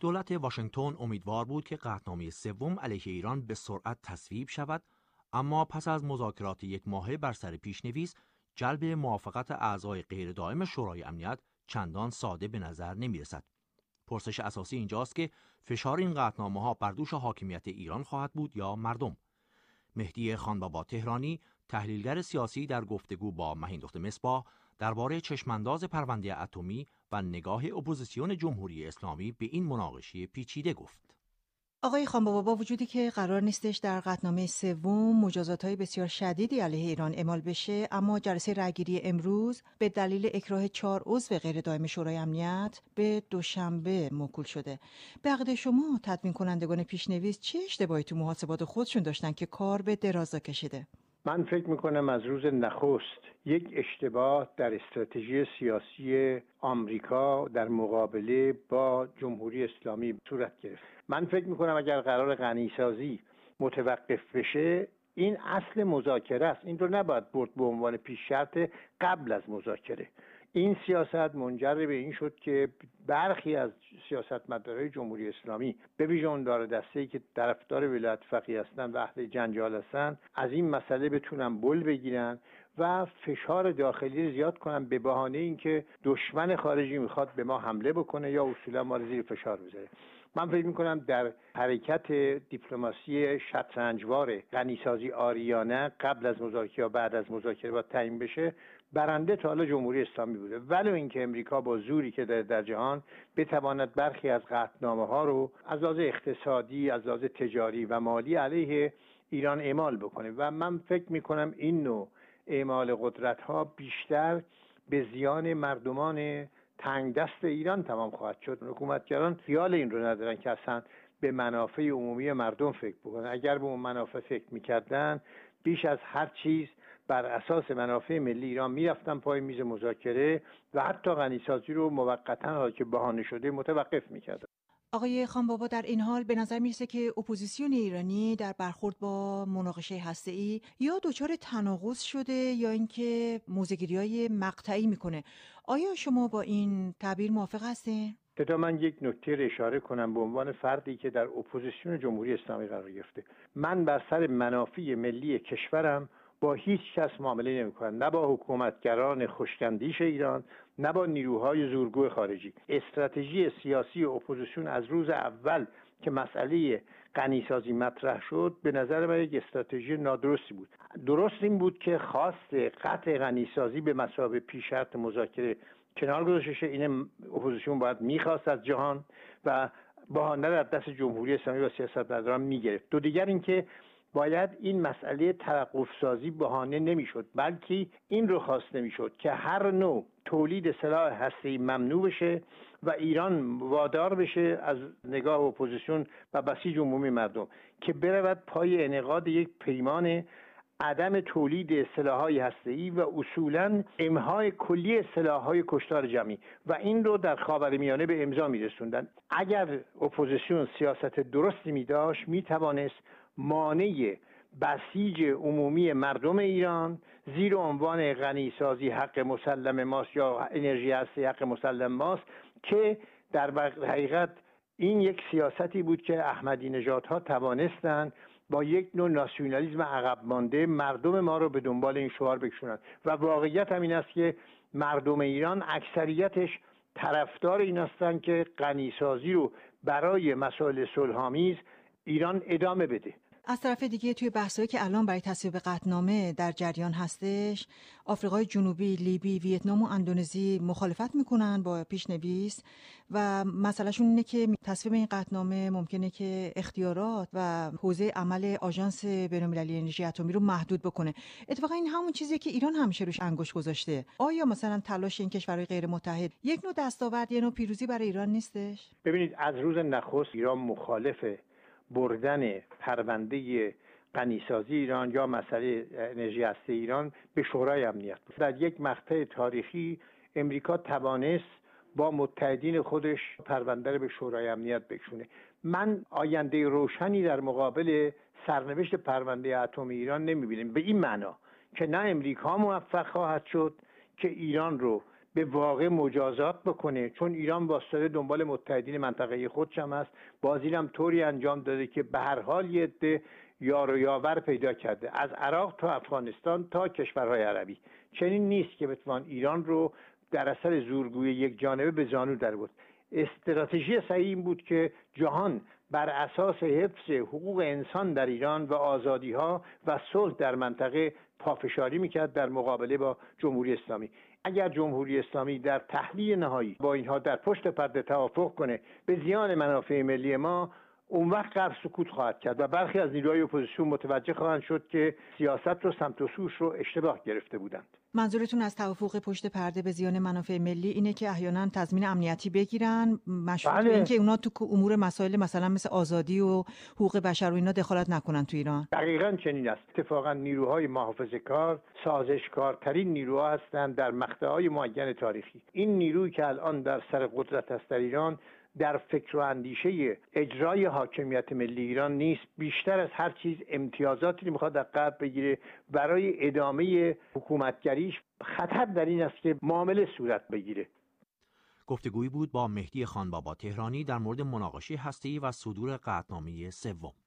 دولت واشنگتن امیدوار بود که قطعنامه سوم علیه ایران به سرعت تصویب شود، اما پس از مذاکرات یک ماهه بر سر پیش‌نویس، جلب موافقت اعضای غیر دائم شورای امنیت چندان ساده به نظر نمی‌رسد. پرسش اساسی اینجاست که فشار این قطعنامه‌ها بر دوش حاکمیت ایران خواهد بود یا مردم؟ مهدی خانبابا تهرانی، تحلیلگر سیاسی، در گفتگو با مهین دخت مصباح درباره چشمانداز پرونده اتمی و نگاه اپوزیسیون جمهوری اسلامی به این مناقشه پیچیده گفت: آقای خانبابا، با وجودی که قرار نیستش در قطعنامه سوم مجازات‌های بسیار شدیدی علیه ایران اعمال بشه، اما جلسه رأیگیری امروز به دلیل اکراه 4 عضو غیر دائم شورای امنیت به دوشنبه موکول شده. به عقیده شما تدوین کنندگان پیش‌نویس چه اشتباهی تو محاسبات خودشون داشتن که کار به درازا کشیده؟ من فکر میکنم از روز نخست یک اشتباه در استراتژی سیاسی آمریکا در مقابله با جمهوری اسلامی صورت گرفت. من فکر میکنم اگر قرار غنیسازی متوقف بشه، این اصل مذاکره است. این رو نباید برد به عنوان پیش شرط قبل از مذاکره. این سیاست منجر به این شد که برخی از سیاستمدارای جمهوری اسلامی، به ویژه اون دار دسته‌ای که طرفدار ولایت فقیه هستند و اهل جنجال هستند، از این مسئله بتونن بل بگیرن و فشار داخلی زیاد کنن به بهانه اینکه دشمن خارجی میخواد به ما حمله بکنه یا اصولا ما رو زیر فشار بذاره. من فکر میکنم در حرکت دیپلماسی شطرنجوار غنیسازی آریانه قبل از مذاکره یا بعد از مذاکره باید تعیین بشه، برنده تا حالا جمهوری اسلامی بوده، ولو اینکه امریکا با زوری که در جهان بتواند برخی از قطعنامه‌ها رو از لحاظ اقتصادی، از لحاظ تجاری و مالی علیه ایران اعمال بکنه و من فکر میکنم این نوع اعمال قدرت‌ها بیشتر به زیان مردمان تنگ دست ایران تمام خواهد شد. حکومتگران خیال این رو ندارن که اصلا به منافع عمومی مردم فکر بکنن. اگر به اون منافع فکر میکردن، بیش از هر چیز بر اساس منافع ملی ایران میرفتن پای میز مذاکره و حتی غنیسازی رو موقتا که بهانه شده متوقف میکردن. آقای خانبابا، در این حال به نظر میرسه که اپوزیسیون ایرانی در برخورد با مناقشه هسته‌ای یا دچار تناقض شده یا اینکه موضع‌گیری‌های مقطعی میکنه. آیا شما با این تعبیر موافق هستین؟ تا من یک نکته رو اشاره کنم به عنوان فردی که در اپوزیسیون جمهوری اسلامی قرار گرفته. من بر سر منافع ملی کشورم با هیچ کس معامله نمی‌کنم، نه با حکومتگران خوش‌اندیش ایران، نه با نیروهای زورگو خارجی. استراتژی سیاسی اپوزیسیون از روز اول که مسئله غنیسازی مطرح شد به نظر من یک استراتژی نادرستی بود. درست این بود که خواست قطع غنیسازی به مثابه پیش شرط مذاکره کنار گذاشته شه. این اپوزیسیون باید میخواست از جهان و بهانه را از دست جمهوری اسلامی و سیاستمداران میگرفت. دو دیگر اینکه باید این مسئله توقف سازی بهانه نمیشد، بلکه این رو خواست نمیشد که هر نوع تولید سلاح هسته‌ای ممنوع بشه و ایران وادار بشه از نگاه اپوزیسیون و بسیج عمومی مردم که برود پای انعقاد یک پیمان عدم تولید سلاح‌های هسته‌ای و اصولاً امحای کلی سلاح‌های کشتار جمعی و این رو در خاورمیانه به امضا می‌رسوندن. اگر اپوزیسیون سیاست درستی می‌داشت می‌توانست مانع بسیج عمومی مردم ایران زیر عنوان غنیسازی حق مسلم ماست یا انرژی هسته حق مسلم ماست که در حقیقت این یک سیاستی بود که احمدی نژادها توانستند با یک نوع ناسیونالیسم عقب مانده مردم ما رو به دنبال این شعار بکشونند و واقعیت همین است که مردم ایران اکثریتش طرفدار این هستند که غنیسازی رو برای مسائل صلح‌آمیز ایران ادامه بده. از طرف دیگه توی بحثایی که الان برای تصویب قطعنامه در جریان هستش، آفریقای جنوبی، لیبی، ویتنام و اندونزی مخالفت میکنن با پیشنویس و مسئلهشون اینه که تصویب این قطعنامه ممکنه که اختیارات و حوزه عمل آژانس بین‌المللی انرژی اتمی رو محدود بکنه. اتفاقا این همون چیزیه که ایران همیشه روش انگشت گذاشته. آیا مثلا تلاش این کشورهای غیر متحد یک نوع دستاورد، یک نوع پیروزی برای ایران نیستش؟ ببینید، از روز نخست ایران مخالف بردن پرونده غنیسازی ایران یا مسئله انرژی هسته ایران به شورای امنیت بود. در یک مقطع تاریخی امریکا توانست با متحدین خودش پرونده رو به شورای امنیت بکشونه. من آینده روشنی در مقابل سرنوشت پرونده اتم ایران نمیبینم، به این معنا که نه امریکا موفق خواهد شد که ایران رو به واقع مجازات بکنه، چون ایران واسطه دنبال متحدین منطقه خودش هم است. بازی هم طوری انجام داده که به هر حال یه عده یار و یاور پیدا کرده، از عراق تا افغانستان تا کشورهای عربی. چنین نیست که بتوان ایران رو در اثر زورگویی یک جانبه به زانو در بود. استراتژی صحیح این بود که جهان بر اساس حفظ حقوق انسان در ایران و آزادی‌ها و صلح در منطقه پافشاری میکرد در مقابله با جمهوری اسلامی. اگر جمهوری اسلامی در تحلیل نهایی با اینها در پشت پرده توافق کنه به زیان منافع ملی ما، اون وقت غرب سکوت خواهد کرد و برخی از نیروهای اپوزیسیون متوجه خواهند شد که سیاست رو سمت و سوش رو اشتباه گرفته بودند. منظورتون از توافق پشت پرده به زیان منافع ملی اینه که احیانا تضمین امنیتی بگیرن مشروط به اینکه اونا تو امور مسائل مثلا مثل آزادی و حقوق بشر و اینا دخالت نکنن تو ایران؟ دقیقاً چنین است. اتفاقا نیروهای محافظه‌کار سازشکارترین نیروها هستند در مقطع‌های معین تاریخی. این نیرویی که الان در سر قدرت است در ایران در فکر و اندیشه اجرای حاکمیت ملی ایران نیست، بیشتر از هر چیز امتیازاتی میخواد در غرب بگیره برای ادامه حکومتگریش. خطر در این است که معامله صورت بگیره. گفتگویی بود با مهدی خانبابا تهرانی در مورد مناقشه هسته‌ای و صدور قطعنامه سوم.